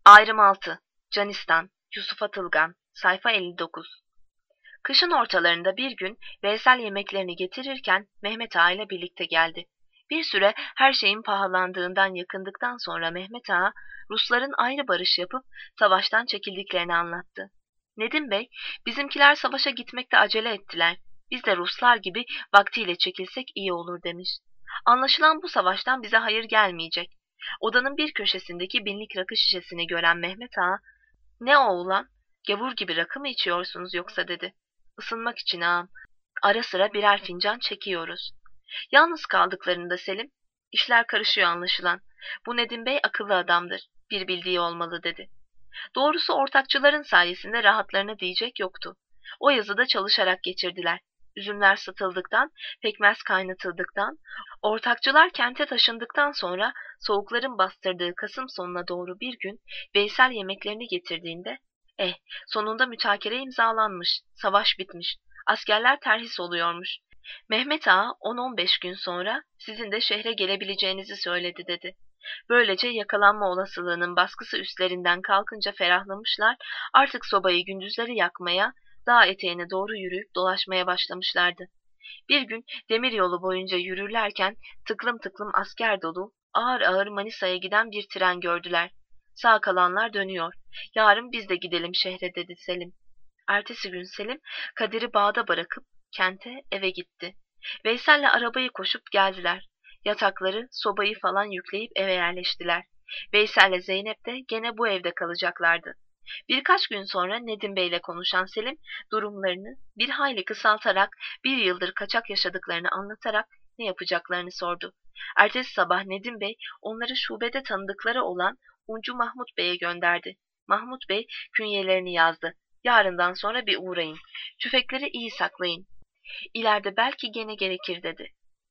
Ayrım 6. Canistan, Yusuf Atılgan, sayfa 59. Kışın ortalarında bir gün Veysel yemeklerini getirirken Mehmet Ağa ile birlikte geldi. Bir süre her şeyin pahalandığından yakındıktan sonra Mehmet Ağa, Rusların ayrı barış yapıp savaştan çekildiklerini anlattı. Nedim Bey, bizimkiler savaşa gitmekte acele ettiler. Biz de Ruslar gibi vaktiyle çekilsek iyi olur demiş. Anlaşılan bu savaştan bize hayır gelmeyecek. Odanın bir köşesindeki binlik rakı şişesini gören Mehmet Ağa, "Ne o ulan? Gavur gibi rakı mı içiyorsunuz yoksa?" dedi. "Isınmak için ağam. Ara sıra birer fincan çekiyoruz." Yalnız kaldıklarında Selim, "İşler karışıyor anlaşılan. Bu Nedim Bey akıllı adamdır. Bir bildiği olmalı." dedi. Doğrusu ortakçıların sayesinde rahatlarına diyecek yoktu. O yazıda çalışarak geçirdiler. Üzümler satıldıktan, pekmez kaynatıldıktan, ortakçılar kente taşındıktan sonra soğukların bastırdığı Kasım sonuna doğru bir gün Veysel yemeklerini getirdiğinde, sonunda mütakere imzalanmış, savaş bitmiş, askerler terhis oluyormuş. Mehmet Ağa 10-15 gün sonra sizin de şehre gelebileceğinizi söyledi dedi. Böylece yakalanma olasılığının baskısı üstlerinden kalkınca ferahlamışlar, artık sobayı gündüzleri yakmaya, dağ eteğine doğru yürüyüp dolaşmaya başlamışlardı. Bir gün demiryolu boyunca yürürlerken tıklım tıklım asker dolu, ağır ağır Manisa'ya giden bir tren gördüler. Sağ kalanlar dönüyor. "Yarın biz de gidelim şehre," dedi Selim. Ertesi gün Selim, Kadir'i bağda bırakıp kente, eve gitti. Veysel'le arabayı koşup geldiler. Yatakları, sobayı falan yükleyip eve yerleştiler. Veysel'le Zeynep de gene bu evde kalacaklardı. Birkaç gün sonra Nedim Bey'le konuşan Selim, durumlarını bir hayli kısaltarak, bir yıldır kaçak yaşadıklarını anlatarak ne yapacaklarını sordu. Ertesi sabah Nedim Bey onları şubede tanıdıkları olan Uncu Mahmut Bey'e gönderdi. Mahmut Bey künyelerini yazdı. "Yarından sonra bir uğrayın. Tüfekleri iyi saklayın. İleride belki gene gerekir," dedi.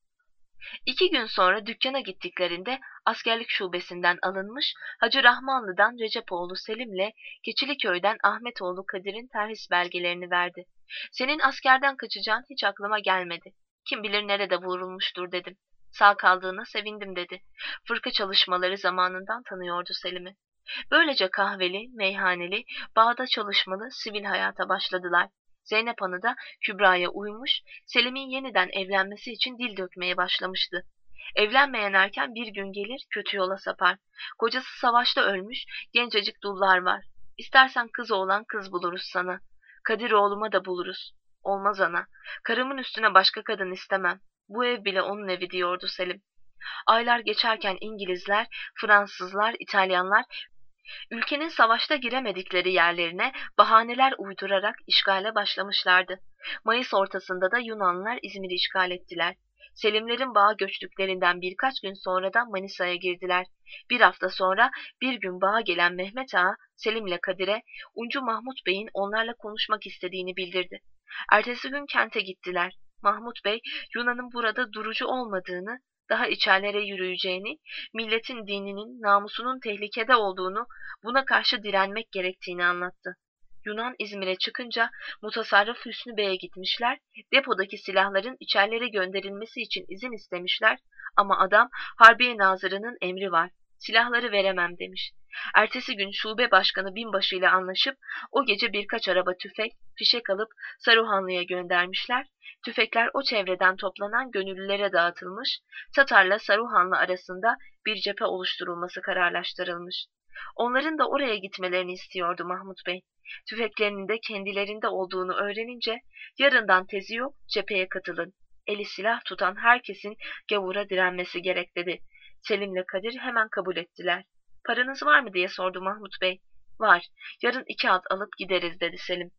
2 gün sonra dükkana gittiklerinde askerlik şubesinden alınmış Hacı Rahmanlı'dan Recepoğlu Selim'le Keçiliköy'den Ahmetoğlu Kadir'in terhis belgelerini verdi. "Senin askerden kaçacağın hiç aklıma gelmedi. Kim bilir nerede vurulmuştur," dedim. "Sağ kaldığına sevindim," dedi. Fırka çalışmaları zamanından tanıyordu Selim'i. Böylece kahveli, meyhaneli, bağda çalışmalı, sivil hayata başladılar. Zeynep Hanı da Kübra'ya uymuş, Selim'in yeniden evlenmesi için dil dökmeye başlamıştı. Evlenmeyen erken bir gün gelir, kötü yola sapar. Kocası savaşta ölmüş, gencecik dullar var. "İstersen kız oğlan kız buluruz sana. Kadir oğluma da buluruz." "Olmaz ana, karımın üstüne başka kadın istemem. Bu ev bile onun evi," diyordu Selim. Aylar geçerken İngilizler, Fransızlar, İtalyanlar ülkenin savaşta giremedikleri yerlerine bahaneler uydurarak işgale başlamışlardı. Mayıs ortasında da Yunanlılar İzmir'i işgal ettiler. Selimlerin bağa göçtüklerinden birkaç gün sonra da Manisa'ya girdiler. Bir hafta sonra bir gün bağa gelen Mehmet Ağa, Selim'le Kadir'e Uncu Mahmut Bey'in onlarla konuşmak istediğini bildirdi. Ertesi gün kente gittiler. Mahmut Bey, Yunan'ın burada durucu olmadığını, daha içerlere yürüyeceğini, milletin dininin, namusunun tehlikede olduğunu, buna karşı direnmek gerektiğini anlattı. Yunan İzmir'e çıkınca Mutasarrıf Hüsnü Bey'e gitmişler, depodaki silahların içerlere gönderilmesi için izin istemişler ama adam Harbiye Nazırı'nın emri var, silahları veremem demiş. Ertesi gün şube başkanı binbaşı ile anlaşıp o gece birkaç araba tüfek, fişek alıp Saruhanlı'ya göndermişler. Tüfekler o çevreden toplanan gönüllülere dağıtılmış, Tatar'la Saruhanlı arasında bir cephe oluşturulması kararlaştırılmış. Onların da oraya gitmelerini istiyordu Mahmut Bey. Tüfeklerinin de kendilerinde olduğunu öğrenince, "Yarından tezi yok, cepheye katılın. Eli silah tutan herkesin gavura direnmesi gerek," dedi. Selim'le Kadir hemen kabul ettiler. "Paranız var mı?" diye sordu Mahmut Bey. "Var, yarın 2 at alıp gideriz," dedi Selim.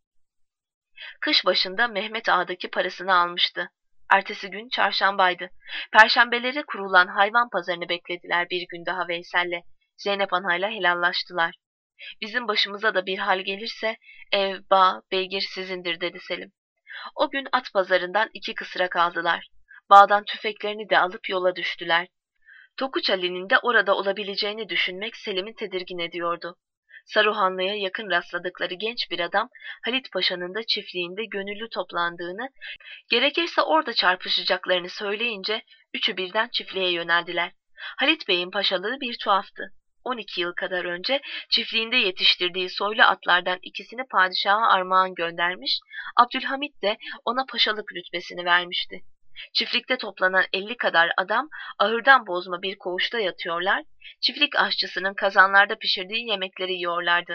Kış başında Mehmet Ağa'daki parasını almıştı. Ertesi gün çarşambaydı. Perşembeleri kurulan hayvan pazarını beklediler bir gün daha Veysel'le. Zeynep Ana'yla helallaştılar. "Bizim başımıza da bir hal gelirse ev, bağ, beygir sizindir," dedi Selim. O gün at pazarından 2 kısrak aldılar. Bağdan tüfeklerini de alıp yola düştüler. Tokuç Ali'nin de orada olabileceğini düşünmek Selim'i tedirgin ediyordu. Saruhanlı'ya yakın rastladıkları genç bir adam, Halit Paşa'nın da çiftliğinde gönüllü toplandığını, gerekirse orada çarpışacaklarını söyleyince üçü birden çiftliğe yöneldiler. Halit Bey'in paşalığı bir tuhaftı. 12 yıl kadar önce çiftliğinde yetiştirdiği soylu atlardan ikisini padişaha armağan göndermiş, Abdülhamit de ona paşalık rütbesini vermişti. Çiftlikte toplanan 50 kadar adam ahırdan bozma bir koğuşta yatıyorlar, çiftlik aşçısının kazanlarda pişirdiği yemekleri yiyorlardı.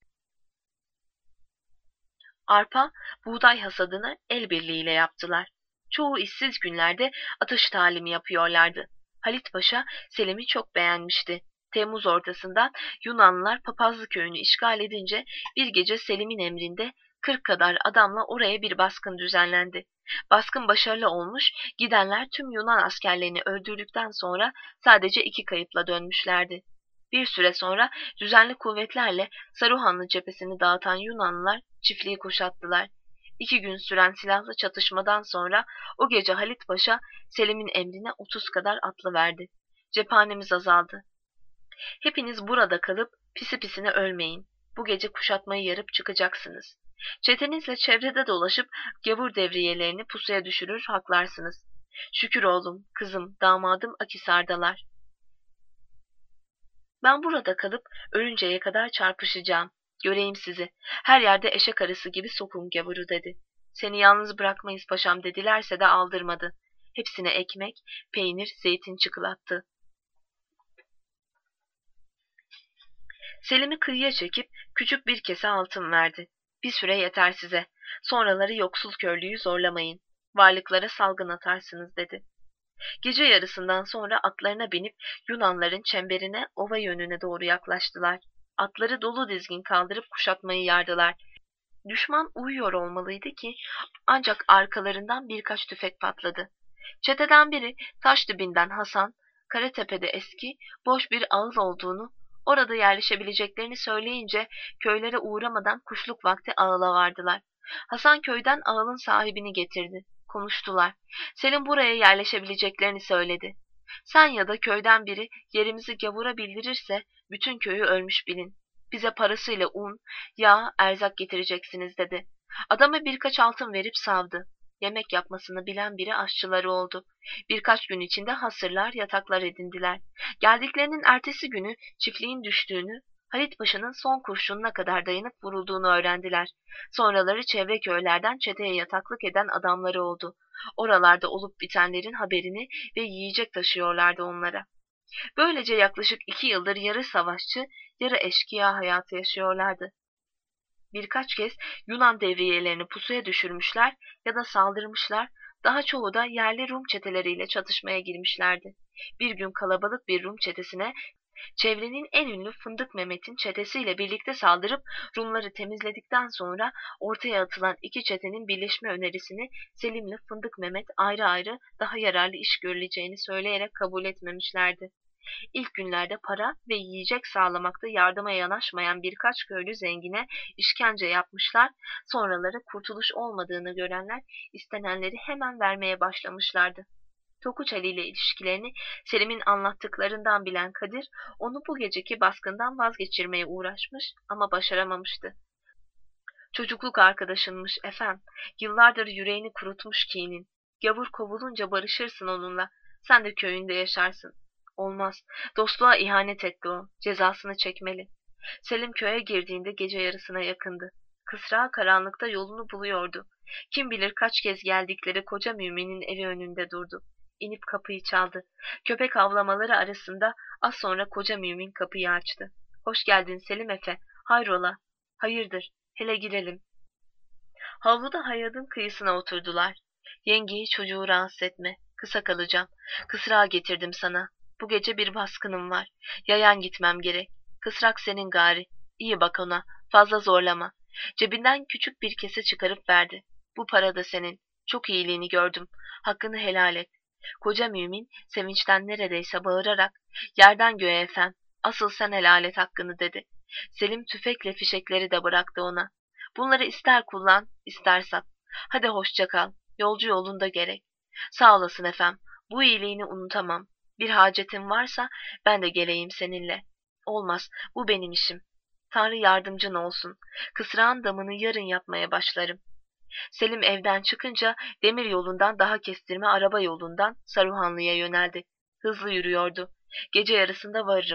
Arpa, buğday hasadını el birliğiyle yaptılar. Çoğu işsiz günlerde atış talimi yapıyorlardı. Halit Paşa Selim'i çok beğenmişti. Temmuz ortasında Yunanlılar Papazlı köyünü işgal edince bir gece Selim'in emrinde 40 kadar adamla oraya bir baskın düzenlendi. Baskın başarılı olmuş, gidenler tüm Yunan askerlerini öldürdükten sonra sadece 2 kayıpla dönmüşlerdi. Bir süre sonra düzenli kuvvetlerle Saruhanlı cephesini dağıtan Yunanlılar çiftliği kuşattılar. 2 gün süren silahlı çatışmadan sonra o gece Halit Paşa Selim'in emrine 30 kadar atlı verdi. Cephanemiz azaldı. Hepiniz burada kalıp pisi pisine ölmeyin. Bu gece kuşatmayı yarıp çıkacaksınız. Çetenizle çevrede dolaşıp gavur devriyelerini pusuya düşürür haklarsınız. Şükür oğlum, kızım, damadım Akhisar'dalar. Ben burada kalıp ölünceye kadar çarpışacağım. Göreyim sizi. Her yerde eşek arısı gibi sokun gavuru dedi. Seni yalnız bırakmayız paşam dedilerse de aldırmadı. Hepsine ekmek, peynir, zeytin çıkılattı. Selim'i kıyıya çekip küçük bir kese altın verdi. Bir süre yeter size. Sonraları yoksul körlüğü zorlamayın. Varlıklara salgın atarsınız dedi. Gece yarısından sonra atlarına binip Yunanların çemberine, ova yönüne doğru yaklaştılar. Atları dolu dizgin kaldırıp kuşatmayı yardılar. Düşman uyuyor olmalıydı ki ancak arkalarından birkaç tüfek patladı. Çeteden biri taş dibinden Hasan, Karatepe'de eski, boş bir ağıl olduğunu, orada yerleşebileceklerini söyleyince köylere uğramadan kuşluk vakti ağıla vardılar. Hasan köyden ağılın sahibini getirdi. Konuştular. Selim buraya yerleşebileceklerini söyledi. Sen ya da köyden biri yerimizi gavura bildirirse bütün köyü ölmüş bilin. Bize parasıyla un, yağ, erzak getireceksiniz dedi. Adama birkaç altın verip savdı. Yemek yapmasını bilen biri aşçıları oldu. Birkaç gün içinde hasırlar, yataklar edindiler. Geldiklerinin ertesi günü çiftliğin düştüğünü, Halit Paşa'nın son kurşununa kadar dayanıp vurulduğunu öğrendiler. Sonraları çevre köylerden çeteye yataklık eden adamları oldu. Oralarda olup bitenlerin haberini ve yiyecek taşıyorlardı onlara. Böylece yaklaşık 2 yıldır yarı savaşçı, yarı eşkıya hayatı yaşıyorlardı. Birkaç kez Yunan devriyelerini pusuya düşürmüşler ya da saldırmışlar, daha çoğu da yerli Rum çeteleriyle çatışmaya girmişlerdi. Bir gün kalabalık bir Rum çetesine çevrenin en ünlü Fındık Mehmet'in çetesiyle birlikte saldırıp Rumları temizledikten sonra ortaya atılan 2 çetenin birleşme önerisini Selim'le Fındık Mehmet ayrı ayrı daha yararlı iş görüleceğini söyleyerek kabul etmemişlerdi. İlk günlerde para ve yiyecek sağlamakta yardıma yanaşmayan birkaç köylü zengine işkence yapmışlar, sonraları kurtuluş olmadığını görenler istenenleri hemen vermeye başlamışlardı. Tokuç Ali ile ilişkilerini Selim'in anlattıklarından bilen Kadir, onu bu geceki baskından vazgeçirmeye uğraşmış ama başaramamıştı. Çocukluk arkadaşınmış efem, yıllardır yüreğini kurutmuş kinin. Gavur kovulunca barışırsın onunla, sen de köyünde yaşarsın. Olmaz, dostluğa ihanet etti o, cezasını çekmeli. Selim köye girdiğinde gece yarısına yakındı. Kısra karanlıkta yolunu buluyordu. Kim bilir kaç kez geldikleri koca müminin evi önünde durdu. İnip kapıyı çaldı. Köpek avlamaları arasında az sonra koca mümin kapıyı açtı. Hoş geldin Selim Efe, hayrola? Hayırdır, hele girelim. Havluda hayadın kıyısına oturdular. Yengeyi çocuğu rahatsız etme, kısa kalacağım. Kısrağı getirdim sana. Bu gece bir baskınım var. Yayan gitmem gerek. Kısrak senin gari. İyi bak ona, fazla zorlama. Cebinden küçük bir kese çıkarıp verdi. Bu para da senin. Çok iyiliğini gördüm. Hakkını helal et. Koca mümin sevinçten neredeyse bağırarak, yerden göğe efem, asıl sen helal et hakkını dedi. Selim tüfekle fişekleri de bıraktı ona. Bunları ister kullan, ister sat. Hadi hoşça kal, yolcu yolunda gerek. Sağ olasın efem, bu iyiliğini unutamam. Bir hacetin varsa ben de geleyim seninle. Olmaz, bu benim işim. Tanrı yardımcın olsun. Kısrağın damını yarın yapmaya başlarım. Selim evden çıkınca demir yolundan daha kestirme araba yolundan Saruhanlı'ya yöneldi. Hızlı yürüyordu. Gece yarısında varırım.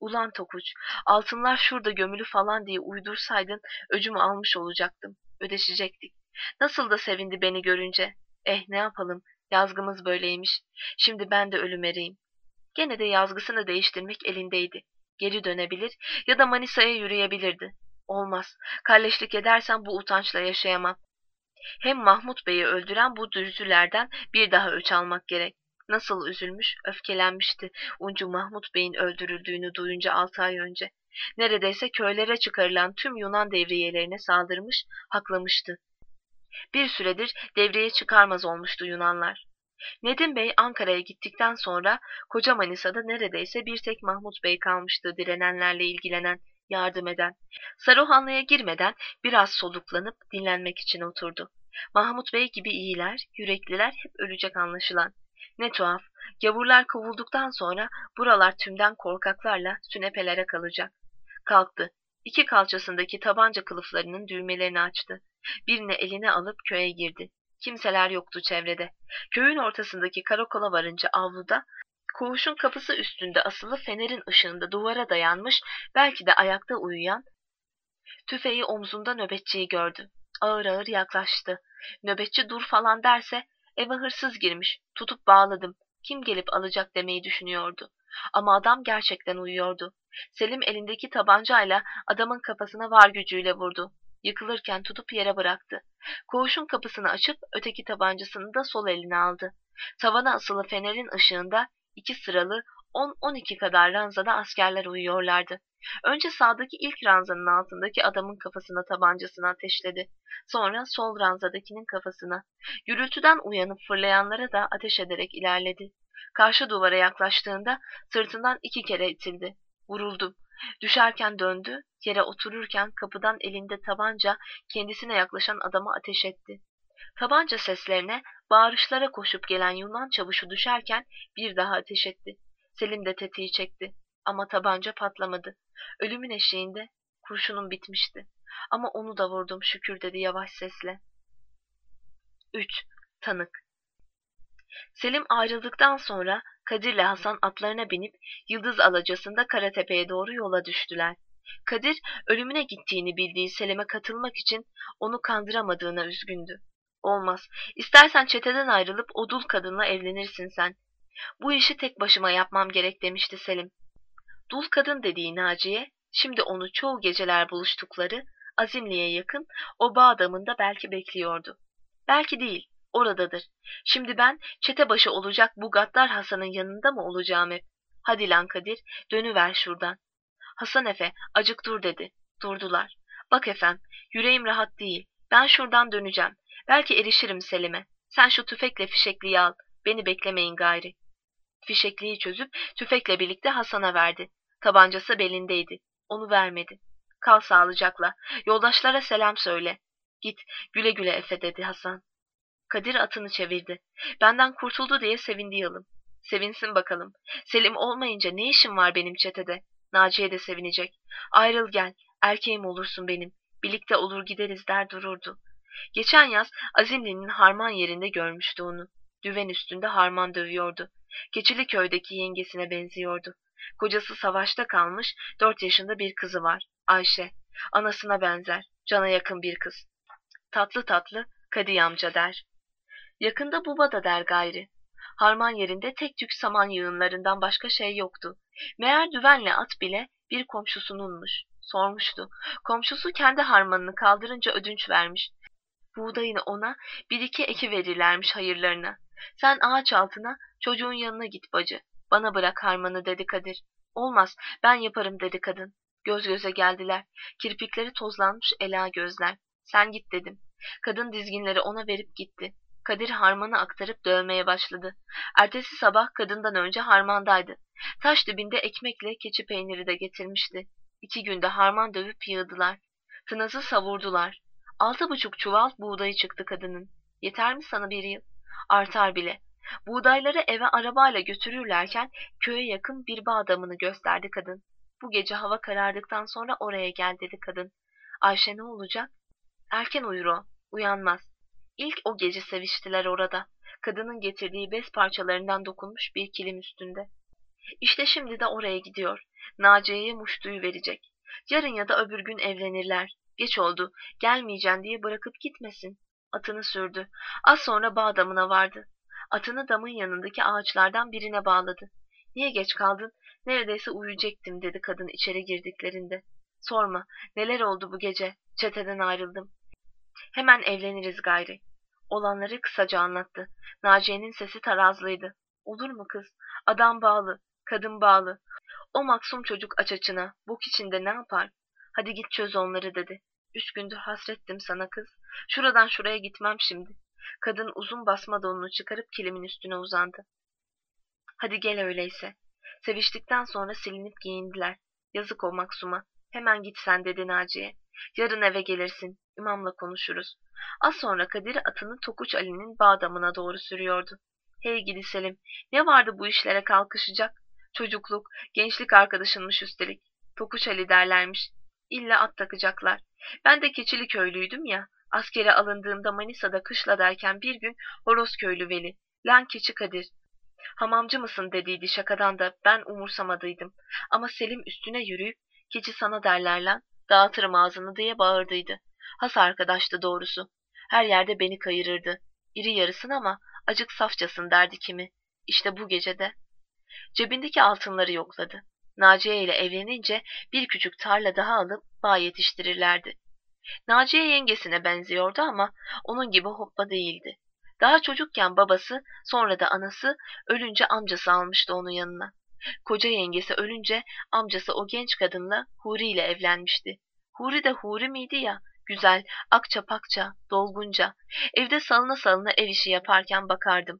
Ulan Tokuç, altınlar şurada gömülü falan diye uydursaydın öcümü almış olacaktım. Ödeşecektik. Nasıl da sevindi beni görünce. Ne yapalım, yazgımız böyleymiş. Şimdi ben de ölüm ereyim. Gene de yazgısını değiştirmek elindeydi. Geri dönebilir ya da Manisa'ya yürüyebilirdi. Olmaz, kalleşlik edersem bu utançla yaşayamam. Hem Mahmut Bey'i öldüren bu dürtülerden bir daha öç almak gerek. Nasıl üzülmüş, öfkelenmişti Uncu Mahmut Bey'in öldürüldüğünü duyunca 6 ay önce. Neredeyse köylere çıkarılan tüm Yunan devriyelerine saldırmış, haklamıştı. Bir süredir devreye çıkarmaz olmuştu Yunanlar. Nedim Bey Ankara'ya gittikten sonra koca Manisa'da neredeyse bir tek Mahmut Bey kalmıştı direnenlerle ilgilenen, yardım eden. Saruhanlı'ya girmeden biraz soluklanıp dinlenmek için oturdu. Mahmut Bey gibi iyiler, yürekliler hep ölecek anlaşılan. Ne tuhaf, gavurlar kovulduktan sonra buralar tümden korkaklarla sünepelere kalacak. Kalktı. İki kalçasındaki tabanca kılıflarının düğmelerini açtı. Birini eline alıp köye girdi. Kimseler yoktu çevrede. Köyün ortasındaki karakola varınca avluda, koğuşun kapısı üstünde asılı fenerin ışığında duvara dayanmış, belki de ayakta uyuyan, tüfeği omzunda nöbetçiyi gördü. Ağır ağır yaklaştı. Nöbetçi dur falan derse, eve hırsız girmiş, tutup bağladım, kim gelip alacak demeyi düşünüyordu. Ama adam gerçekten uyuyordu. Selim elindeki tabancayla adamın kafasına var gücüyle vurdu. Yıkılırken tutup yere bıraktı. Koğuşun kapısını açıp öteki tabancasını da sol eline aldı. Tavana asılı fenerin ışığında 2 sıralı 10-12 kadar ranzada askerler uyuyorlardı. Önce sağdaki ilk ranzanın altındaki adamın kafasına tabancasını ateşledi. Sonra sol ranzadakinin kafasına. Gürültüden uyanıp fırlayanlara da ateş ederek ilerledi. Karşı duvara yaklaştığında sırtından 2 kere itildi. Vuruldu. Düşerken döndü, yere otururken kapıdan elinde tabanca kendisine yaklaşan adama ateş etti. Tabanca seslerine, bağırışlara koşup gelen Yunan çavuşu düşerken bir daha ateş etti. Selim de tetiği çekti. Ama tabanca patlamadı. Ölümün eşiğinde kurşunum bitmişti. Ama onu da vurdum şükür dedi yavaş sesle. 3. Tanık. Selim ayrıldıktan sonra Kadir'le Hasan atlarına binip Yıldız Alacası'nda Karatepe'ye doğru yola düştüler. Kadir ölümüne gittiğini bildiği Selim'e katılmak için onu kandıramadığına üzgündü. Olmaz, istersen çeteden ayrılıp o dul kadınla evlenirsin sen. Bu işi tek başıma yapmam gerek demişti Selim. Dul kadın dediği Naciye, şimdi onu çoğu geceler buluştukları Azimli'ye yakın o bağ damında belki bekliyordu. Belki değil, oradadır. Şimdi ben çete başı olacak bu gaddar Hasan'ın yanında mı olacağım hep? Hadi lan Kadir, dönüver şuradan. Hasan Efe, acık dur dedi. Durdular. Bak efem, yüreğim rahat değil. Ben şuradan döneceğim. Belki erişirim Selim'e. Sen şu tüfekle fişekliği al. Beni beklemeyin gayri. Fişekliği çözüp tüfekle birlikte Hasan'a verdi. Tabancası belindeydi. Onu vermedi. Kal sağlıcakla. Yoldaşlara selam söyle. Git, güle güle Efe dedi Hasan. Kadir atını çevirdi. Benden kurtuldu diye sevindi yalım. Sevinsin bakalım. Selim olmayınca ne işim var benim çetede? Naciye de sevinecek. Ayrıl gel, erkeğim olursun benim. Birlikte olur gideriz der dururdu. Geçen yaz Azimli'nin harman yerinde görmüştü onu. Düven üstünde harman dövüyordu. Keçiliköy'deki yengesine benziyordu. Kocası savaşta kalmış, 4 yaşında bir kızı var. Ayşe. Anasına benzer, cana yakın bir kız. Tatlı tatlı Kadi amca der. Yakında buba da der gayri. Harman yerinde tek tük saman yığınlarından başka şey yoktu. Meğer düvenle at bile bir komşusununmuş. Sormuştu. Komşusu kendi harmanını kaldırınca ödünç vermiş. Buğdayını ona bir iki eki verirlermiş hayırlarına. Sen ağaç altına çocuğun yanına git bacı. Bana bırak harmanı dedi Kadir. Olmaz ben yaparım dedi kadın. Göz göze geldiler. Kirpikleri tozlanmış ela gözler. Sen git dedim. Kadın dizginleri ona verip gitti. Kadir harmanı aktarıp dövmeye başladı. Ertesi sabah kadından önce harmandaydı. Taş dibinde ekmekle keçi peyniri de getirmişti. 2 günde harman dövüp yığdılar. Tınazı savurdular. 6,5 çuval buğdayı çıktı kadının. Yeter mi sana bir yıl? Artar bile. Buğdayları eve arabayla götürürlerken köye yakın bir bağ damını gösterdi kadın. Bu gece hava karardıktan sonra oraya gel dedi kadın. Ayşe ne olacak? Erken uyur o. Uyanmaz. İlk o gece seviştiler orada. Kadının getirdiği bez parçalarından dokunmuş bir kilim üstünde. İşte şimdi de oraya gidiyor. Naciye'ye muştuyu verecek. Yarın ya da öbür gün evlenirler. Geç oldu, gelmeyeceğim diye bırakıp gitmesin. Atını sürdü. Az sonra bağ damına vardı. Atını damın yanındaki ağaçlardan birine bağladı. Niye geç kaldın? Neredeyse uyuyacaktım dedi kadın içeri girdiklerinde. Sorma, neler oldu bu gece? Çeteden ayrıldım. Hemen evleniriz gayri. Olanları kısaca anlattı. Naciye'nin sesi tarazlıydı. Olur mu kız? Adam bağlı, kadın bağlı. O maksum çocuk aç açına, bok içinde ne yapar? Hadi git çöz onları dedi. 3 gündür hasrettim sana kız. Şuradan şuraya gitmem şimdi. Kadın uzun basma donunu çıkarıp kilimin üstüne uzandı. Hadi gel öyleyse. Seviştikten sonra silinip giyindiler. Yazık o maksuma. Hemen git sen dedi Naciye. Yarın eve gelirsin. İmamla konuşuruz. Az sonra Kadir atını Tokuç Ali'nin bağ damına doğru sürüyordu. Hey gidi Selim. Ne vardı bu işlere kalkışacak? Çocukluk, gençlik arkadaşınmış üstelik. Tokuç Ali derlermiş. İlla at takacaklar. Ben de Keçili köylüydüm ya. Askere alındığımda Manisa'da kışladayken bir gün Horozköylü Veli, lan keçi Kadir, hamamcı mısın dediydi şakadan da ben umursamadıydım. Ama Selim üstüne yürüyüp keçi sana derler lan, dağıtırım ağzını diye bağırdıydı. Has arkadaştı doğrusu. Her yerde beni kayırırdı. İri yarısın ama acık safçasın derdi kimi. İşte bu gecede. Cebindeki altınları yokladı. Naciye ile evlenince bir küçük tarla daha alıp bağ yetiştirirlerdi. Naciye yengesine benziyordu ama onun gibi hoppa değildi. Daha çocukken babası, sonra da anası ölünce amcası almıştı onu yanına. Koca yengesi ölünce amcası o genç kadınla Huri ile evlenmişti. Huri de Huri miydi ya? Güzel, akça pakça, dolgunca. Evde salına salına ev işi yaparken bakardım.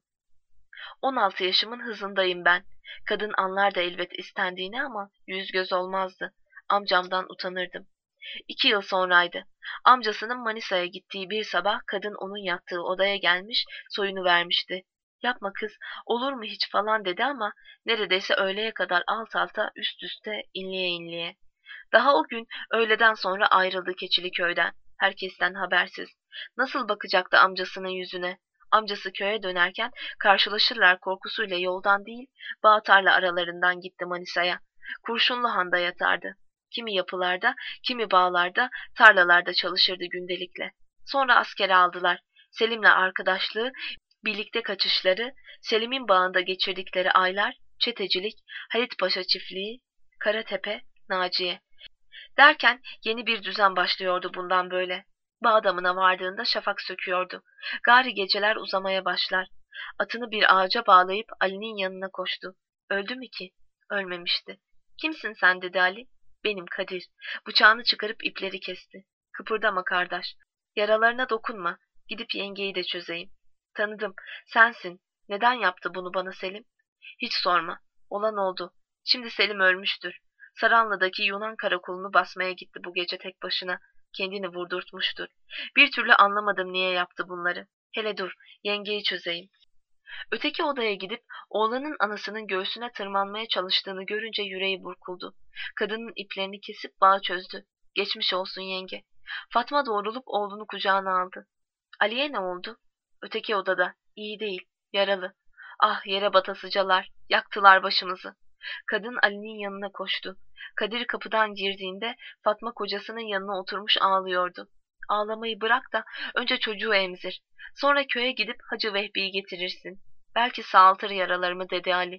16 yaşımın hızındayım ben. Kadın anlar da elbet istendiğini ama yüz göz olmazdı. Amcamdan utanırdım. 2 yıl sonraydı. Amcasının Manisa'ya gittiği bir sabah kadın onun yattığı odaya gelmiş, soyunu vermişti. Yapma kız, olur mu hiç falan dedi ama neredeyse öğleye kadar alt alta üst üste inliye inliye. Daha o gün öğleden sonra ayrıldı Keçili köyden. Herkesten habersiz. Nasıl bakacaktı amcasının yüzüne? Amcası köye dönerken karşılaşırlar korkusuyla yoldan değil, bağ tarla aralarından gitti Manisa'ya. Kurşunlu Han'da yatardı. Kimi yapılarda, kimi bağlarda, tarlalarda çalışırdı gündelikle. Sonra askere aldılar. Selim'le arkadaşlığı, birlikte kaçışları, Selim'in bağında geçirdikleri aylar, çetecilik, Halit Paşa çiftliği, Karatepe, Naciye. Derken yeni bir düzen başlıyordu bundan böyle. Bağ damına vardığında şafak söküyordu. Gari geceler uzamaya başlar. Atını bir ağaca bağlayıp Ali'nin yanına koştu. Öldü mü ki? Ölmemişti. Kimsin sen dedi Ali. Benim Kadir. Bıçağını çıkarıp ipleri kesti. Kıpırdama kardeş. Yaralarına dokunma. Gidip yengeyi de çözeyim. Tanıdım. Sensin. Neden yaptı bunu bana Selim? Hiç sorma. Olan oldu. Şimdi Selim ölmüştür. Saranlı'daki Yunan karakolunu basmaya gitti bu gece tek başına. Kendini vurdurtmuştur. Bir türlü anlamadım niye yaptı bunları. Hele dur, yengeyi çözeyim. Öteki odaya gidip oğlanın anasının göğsüne tırmanmaya çalıştığını görünce yüreği burkuldu. Kadının iplerini kesip bağı çözdü. Geçmiş olsun yenge. Fatma doğrulup oğlunu kucağına aldı. Ali'ye ne oldu? Öteki odada. İyi değil, yaralı. Ah yere batasıcalar, yaktılar başımızı. Kadın Ali'nin yanına koştu. Kadir kapıdan girdiğinde Fatma kocasının yanına oturmuş ağlıyordu. Ağlamayı bırak da önce çocuğu emzir. Sonra köye gidip Hacı Vehbi'yi getirirsin. Belki sağaltır yaralarımı dedi Ali.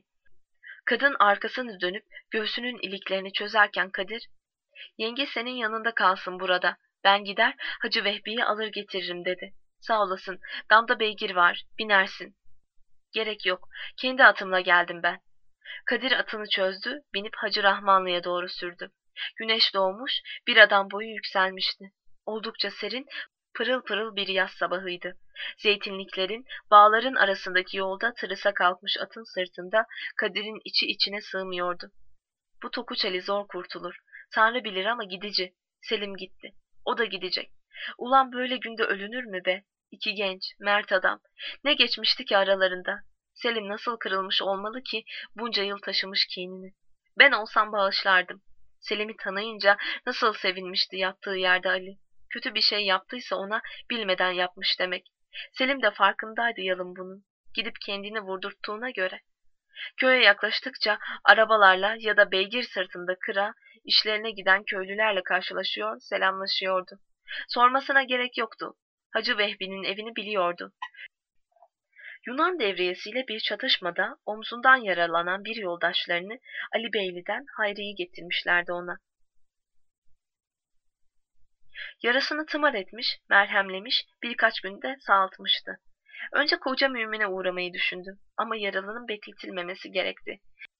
Kadın arkasını dönüp göğsünün iliklerini çözerken Kadir, yenge senin yanında kalsın burada. Ben gider Hacı Vehbi'yi alır getiririm dedi. Sağ olasın, damda beygir var, binersin. Gerek yok, kendi atımla geldim ben. Kadir atını çözdü, binip Hacı Rahmanlı'ya doğru sürdü. Güneş doğmuş, bir adam boyu yükselmişti. Oldukça serin, pırıl pırıl bir yaz sabahıydı. Zeytinliklerin, bağların arasındaki yolda tırısa kalkmış atın sırtında Kadir'in içi içine sığmıyordu. Bu Tokuç Ali zor kurtulur. Tanrı bilir ama gidici. Selim gitti. O da gidecek. Ulan böyle günde ölünür mü be? İki genç, mert adam. Ne geçmişti ki aralarında? Selim nasıl kırılmış olmalı ki bunca yıl taşımış kinini. Ben olsam bağışlardım. Selim'i tanıyınca nasıl sevinmişti yattığı yerde Ali. Kötü bir şey yaptıysa ona bilmeden yapmış demek. Selim de farkındaydı yalın bunun. Gidip kendini vurdurttuğuna göre. Köye yaklaştıkça arabalarla ya da beygir sırtında kıra, işlerine giden köylülerle karşılaşıyor, selamlaşıyordu. Sormasına gerek yoktu. Hacı Vehbi'nin evini biliyordu. Yunan devriyesiyle bir çatışmada omzundan yaralanan bir yoldaşlarını Ali Beyli'den Hayri'yi getirmişlerdi ona. Yarasını tımar etmiş, merhemlemiş, birkaç günde sağaltmıştı. Önce koca mümine uğramayı düşündü ama yaralının bekletilmemesi gerekti.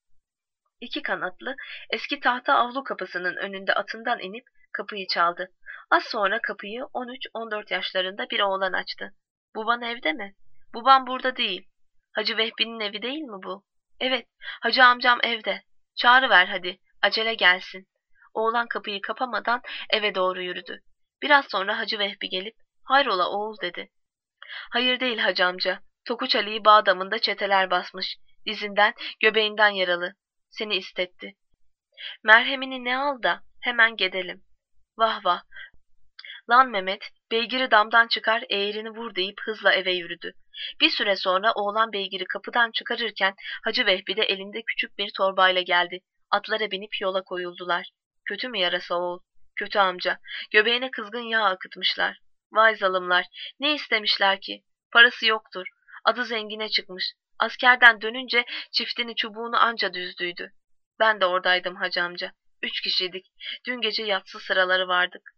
İki kanatlı, eski tahta avlu kapısının önünde atından inip kapıyı çaldı. Az sonra kapıyı 13-14 yaşlarında bir oğlan açtı. "Baban evde mi?" "Babam burada değil." "Hacı Vehbi'nin evi değil mi bu?" "Evet, hacı amcam evde. Çağırıver hadi, acele gelsin." Oğlan kapıyı kapamadan eve doğru yürüdü. Biraz sonra Hacı Vehbi gelip, "Hayrola oğul?" dedi. "Hayır değil hacı amca. Tokuç Ali'yi bağ damında çeteler basmış. Dizinden, göbeğinden yaralı. Seni istetti. Merhemini ne al da hemen gidelim." "Vah vah. Lan Mehmet, beygiri damdan çıkar, eğerini vur," deyip hızla eve yürüdü. Bir süre sonra oğlan beygiri kapıdan çıkarırken Hacı Vehbi de elinde küçük bir torbayla geldi. Atlara binip yola koyuldular. "Kötü mü yarası oğul?" "Kötü amca. Göbeğine kızgın yağ akıtmışlar." "Vay zalimler. Ne istemişler ki? Parası yoktur. Adı zengine çıkmış. Askerden dönünce çiftini çubuğunu anca düzdüydü." "Ben de oradaydım hacı amca. 3 kişiydik. Dün gece yatsı sıraları vardık.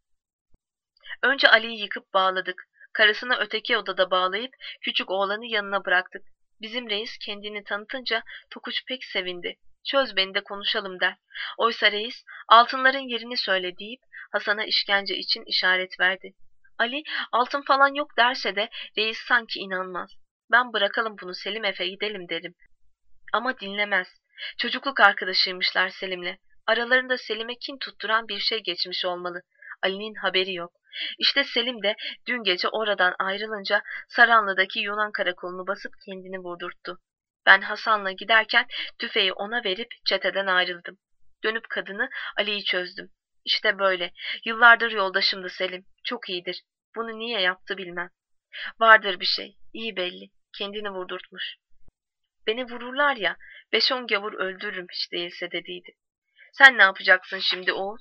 Önce Ali'yi yıkıp bağladık. Karısını öteki odada bağlayıp küçük oğlanı yanına bıraktık. Bizim reis kendini tanıtınca Tokuç pek sevindi. "Çöz beni de konuşalım," der. Oysa reis altınların yerini söyle deyip Hasan'a işkence için işaret verdi. Ali altın falan yok derse de reis sanki inanmaz. "Ben bırakalım bunu Selim Efe, gidelim," derim. Ama dinlemez. Çocukluk arkadaşıymışlar Selim'le. Aralarında Selim'e kin tutturan bir şey geçmiş olmalı. Ali'nin haberi yok. İşte Selim de dün gece oradan ayrılınca Saranlı'daki Yunan karakolunu basıp kendini vurdurttu. Ben Hasan'la giderken tüfeği ona verip çeteden ayrıldım. Dönüp kadını Ali'yi çözdüm. İşte böyle. Yıllardır yoldaşımdı Selim. Çok iyidir. Bunu niye yaptı bilmem. Vardır bir şey. İyi belli. Kendini vurdurtmuş. "Beni vururlar ya, 5-10 gavur öldürürüm hiç değilse," dediydi. "Sen ne yapacaksın şimdi oğul?"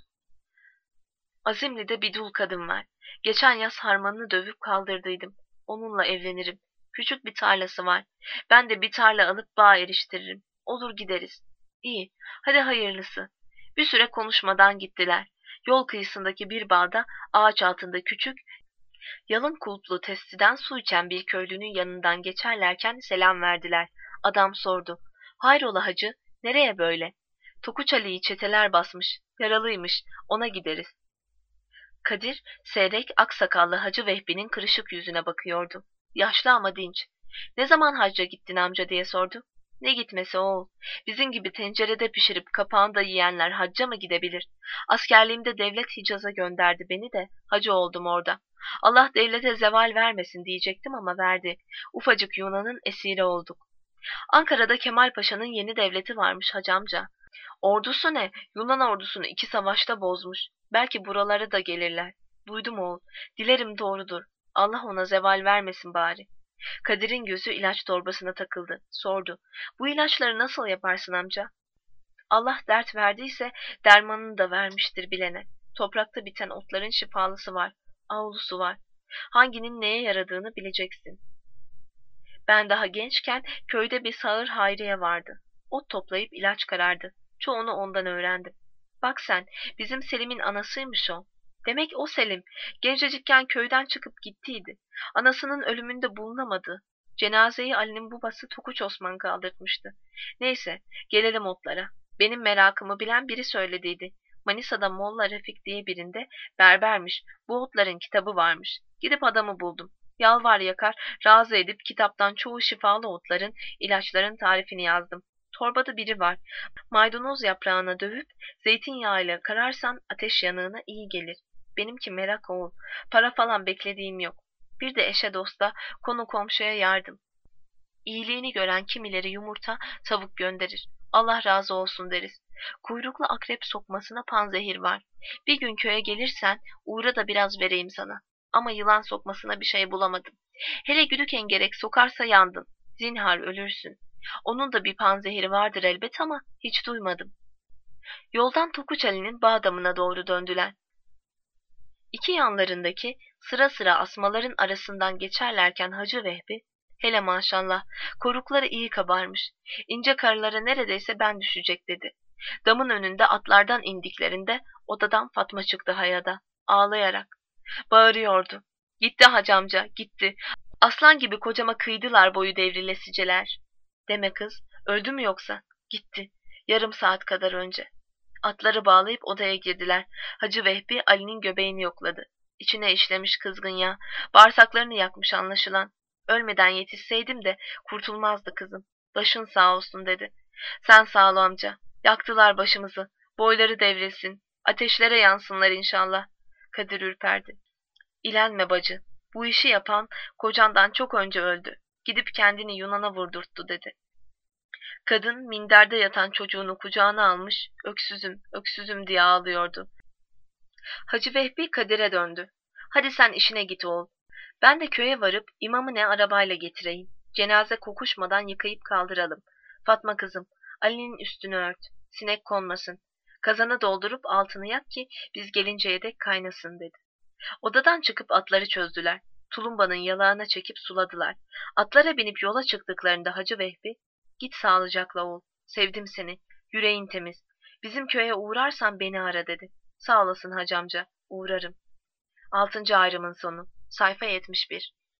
"Azimli'de bir dul kadın var. Geçen yaz harmanını dövüp kaldırdıydım. Onunla evlenirim. Küçük bir tarlası var. Ben de bir tarla alıp bağ eriştiririm. Olur gideriz." "İyi, hadi hayırlısı." Bir süre konuşmadan gittiler. Yol kıyısındaki bir bağda ağaç altında küçük, yalın kulplu testiden su içen bir köylünün yanından geçerlerken selam verdiler. Adam sordu. "Hayrola hacı, nereye böyle?" "Tokuç Ali'yi çeteler basmış, yaralıymış, ona gideriz." Kadir, seyrek aksakallı Hacı Vehbi'nin kırışık yüzüne bakıyordu. Yaşlı ama dinç. "Ne zaman hacca gittin amca?" diye sordu. "Ne gitmesi oğul? Bizim gibi tencerede pişirip kapağında yiyenler hacca mı gidebilir? Askerliğimde devlet Hicaz'a gönderdi beni de hacı oldum orada. Allah devlete zeval vermesin diyecektim ama verdi. Ufacık Yunan'ın esiri olduk. Ankara'da Kemal Paşa'nın yeni devleti varmış hacı amca. Ordusu ne? Yunan ordusunu 2 savaşta bozmuş. Belki buralara da gelirler. Duydum oğul. Dilerim doğrudur. Allah ona zeval vermesin bari." Kadir'in gözü ilaç torbasına takıldı. Sordu. "Bu ilaçları nasıl yaparsın amca?" "Allah dert verdiyse dermanını da vermiştir bilene. Toprakta biten otların şifalısı var. Avlusu var. Hanginin neye yaradığını bileceksin. Ben daha gençken köyde bir sağır Hayriye vardı. Ot toplayıp ilaç karardı. Çoğunu ondan öğrendim. Bak sen, bizim Selim'in anasıymış o. Demek o Selim, gencecikken köyden çıkıp gittiydi. Anasının ölümünde bulunamadı. Cenazeyi Ali'nin babası Tokuç Osman kaldırtmıştı. Neyse, gelelim otlara. Benim merakımı bilen biri söylediydi. Manisa'da Molla Refik diye birinde berbermiş, bu otların kitabı varmış. Gidip adamı buldum. Yalvar yakar, razı edip kitaptan çoğu şifalı otların, ilaçların tarifini yazdım. Torbada biri var. Maydanoz yaprağına dövüp zeytinyağıyla kararsan ateş yanığına iyi gelir. Benimki merak oğul. Para falan beklediğim yok. Bir de eşe dosta, konu komşuya yardım. İyiliğini gören kimileri yumurta, tavuk gönderir. Allah razı olsun deriz. Kuyruklu akrep sokmasına panzehir var. Bir gün köye gelirsen uğra da biraz vereyim sana. Ama yılan sokmasına bir şey bulamadım. Hele güdük engerek sokarsa yandın. Zinhar ölürsün. Onun da bir panzehiri vardır elbet ama hiç duymadım. Yoldan Tokuç Ali'nin bağ damına doğru döndüler. İki yanlarındaki sıra sıra asmaların arasından geçerlerken Hacı Vehbi, hele maşallah, korukları iyi kabarmış, ince karılara neredeyse ben düşecek dedi. Damın önünde atlardan indiklerinde odadan Fatma çıktı hayada, ağlayarak. Bağırıyordu. Gitti hacı amca, gitti. Aslan gibi kocama kıydılar boyu devrilesiceler. Deme kız, öldü mü yoksa? Gitti. Yarım saat kadar önce. Atları bağlayıp odaya girdiler. Hacı Vehbi Ali'nin göbeğini yokladı. İçine işlemiş kızgın yağ. Bağırsaklarını yakmış anlaşılan. Ölmeden yetişseydim de kurtulmazdı kızım. Başın sağ olsun dedi. Sen sağ ol amca. Yaktılar başımızı. Boyları devrilsin. Ateşlere yansınlar inşallah. Kadir ürperdi. İlenme bacı. Bu işi yapan kocandan çok önce öldü. Gidip kendini Yunan'a vurdurttu dedi. Kadın minderde yatan çocuğunu kucağına almış, öksüzüm, öksüzüm diye ağlıyordu. Hacı Vehbi Kadir'e döndü. Hadi sen işine git oğul. Ben de köye varıp imamı ne arabayla getireyim. Cenaze kokuşmadan yıkayıp kaldıralım. Fatma kızım, Ali'nin üstünü ört. Sinek konmasın. Kazanı doldurup altını yak ki biz gelinceye dek kaynasın dedi. Odadan çıkıp atları çözdüler. Tulumbanın yalağına çekip suladılar. Atlara binip yola çıktıklarında Hacı Vehbi, git sağlıcakla oğul, sevdim seni, yüreğin temiz. Bizim köye uğrarsan beni ara dedi. Sağ olasın hacı amca, uğrarım. 6. ayrımın sonu. Sayfa 71.